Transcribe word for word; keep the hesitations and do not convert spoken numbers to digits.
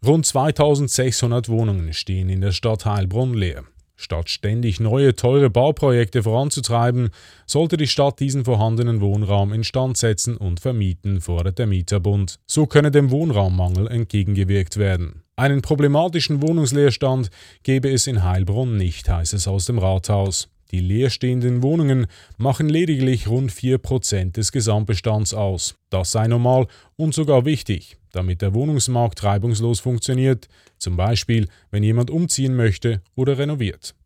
Rund zweitausendsechshundert Wohnungen stehen in der Stadt Heilbronn leer. Statt ständig neue, teure Bauprojekte voranzutreiben, sollte die Stadt diesen vorhandenen Wohnraum instand setzen und vermieten, fordert der Mieterbund. So könne dem Wohnraummangel entgegengewirkt werden. Einen problematischen Wohnungsleerstand gebe es in Heilbronn nicht, heißt es aus dem Rathaus. Die leerstehenden Wohnungen machen lediglich rund vier Prozent des Gesamtbestands aus. Das sei normal und sogar wichtig, damit der Wohnungsmarkt reibungslos funktioniert, zum Beispiel wenn jemand umziehen möchte oder renoviert.